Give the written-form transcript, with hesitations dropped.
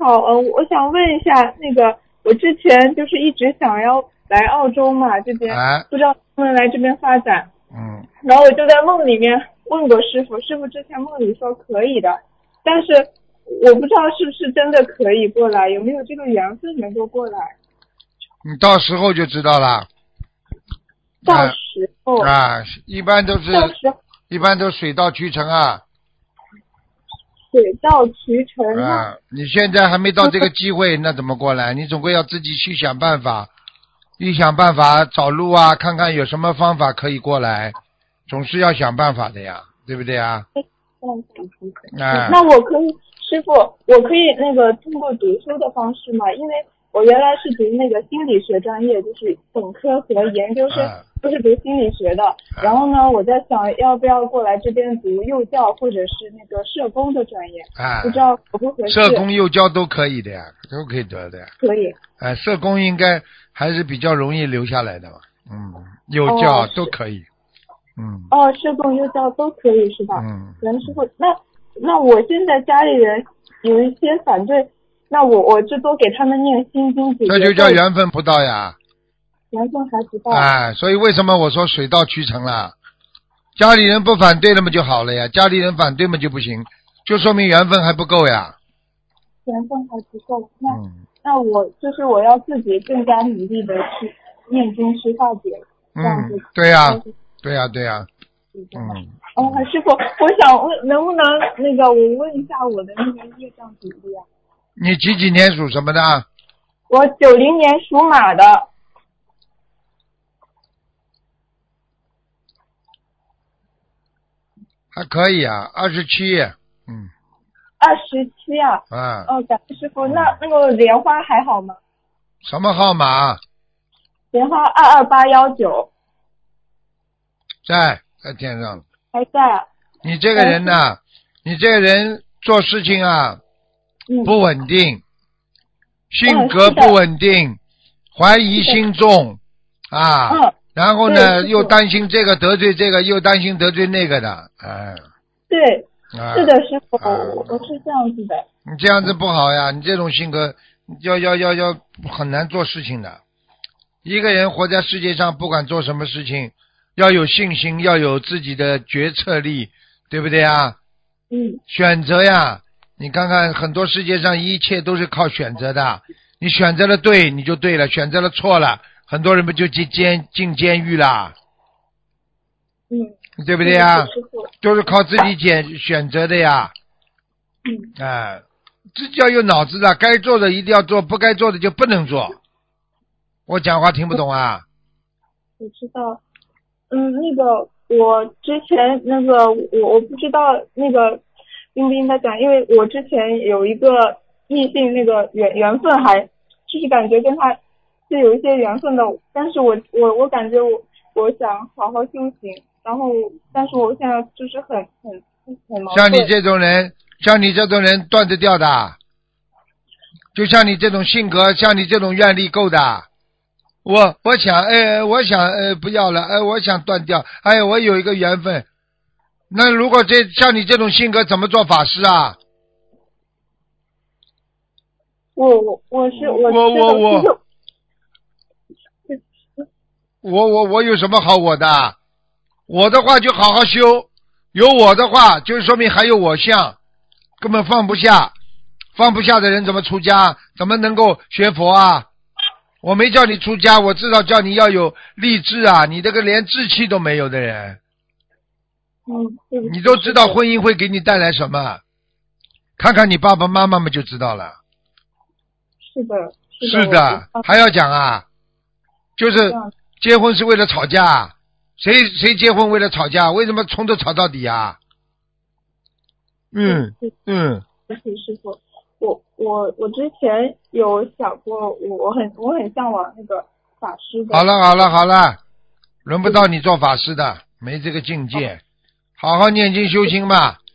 好，我想问一下，那个我之前就是一直想要来澳洲嘛，这边、不知道能不能来这边发展。然后我就在梦里面问过师傅，师傅之前梦里说可以的，但是我不知道是不是真的可以过来，有没有这个缘分能够过来。 你到时候就知道了。 到时候一般都水到渠成啊。 水到渠成你现在还没到这个机会，那怎么过来？你总归要自己去想办法，一想办法找路啊，看看有什么方法可以过来，总是要想办法的呀，对不对啊？ 那我可以，师傅，我可以那个通过读书的方式吗？因为我原来是读那个心理学专业，就是本科和研究生都是读心理学的。然后呢，我在想要不要过来这边读幼教或者是那个社工的专业，不知道合不合适。 社工、幼教都可以的呀，都可以得的呀。 可以。 社工应该还是比较容易留下来的嘛。幼教都可以。 社工、幼教都可以是吧？袁师傅，那我现在家里人有一些反对。那我就多给他们念心经解决。 这就叫缘分不到呀。 缘分还不到。 所以为什么我说水到渠成了？家里人不反对了嘛就好了呀，家里人反对嘛就不行，就说明缘分还不够呀。 缘分还不够，那我就是我要自己更加努力的去念经去化解，这样子。 对呀。 师傅，我想问，能不能那个我问一下我的那个业障比例啊？ 你几年属什么的？ 我90年属马的。 还可以啊，27。 27啊。感谢师傅。那个莲花还好吗？ 什么号码？ 莲花22819。 在天上。 还在啊。 你这个人呢？你这个人做事情啊，不稳定，性格不稳定，怀疑心重啊。然后呢，又担心这个得罪这个，又担心得罪那个的， 对，是的，师傅，我是这样子的。 你这样子不好呀，你这种性格要很难做事情的。一个人活在世界上，不管做什么事情，要有信心，要有自己的决策力，对不对啊？选择呀，你看看很多世界上一切都是靠选择的，你选择了对你就对了，选择了错了，很多人不就进监狱了？对不对呀？都是靠自己选择的呀。自己要有脑子的，该做的一定要做，不该做的就不能做。我讲话听不懂啊？ 我知道。那个我之前那个我不知道那个冰冰在讲，因为我之前有一个异性那个缘分还就是感觉跟他是有一些缘分的，但是我感觉我想好好修行，然后但是我现在就是很矛盾。 像你这种人断得掉的，就像你这种性格，像你这种愿力够的。我想不要了，我想断掉，我有一个缘分。那如果像你这种性格怎么做法师啊？我有什么好我的？我的话就好好修，有我的话就说明还有我相，根本放不下的人怎么出家？怎么能够学佛啊？我没叫你出家，我至少叫你要有立志啊！你这个连志气都没有的人，你都知道婚姻会给你带来什么？看看你爸爸妈妈们就知道了。是的，还要讲啊？就是结婚是为了吵架，谁结婚为了吵架？为什么从头吵到底啊？ 师傅。我之前有想过，我很向往那个法师的。 好了，轮不到你做法师的，没这个境界。好好念经修心吧，